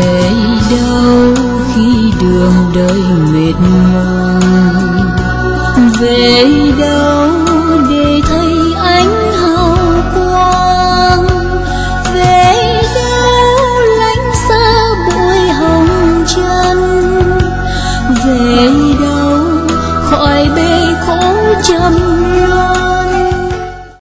về đâu khi đường đời mệt mỏi, về đâu để thấy ánh hào quang, về đâu lánh xa bụi hồng trần, về đâu khỏi bể khổ trầm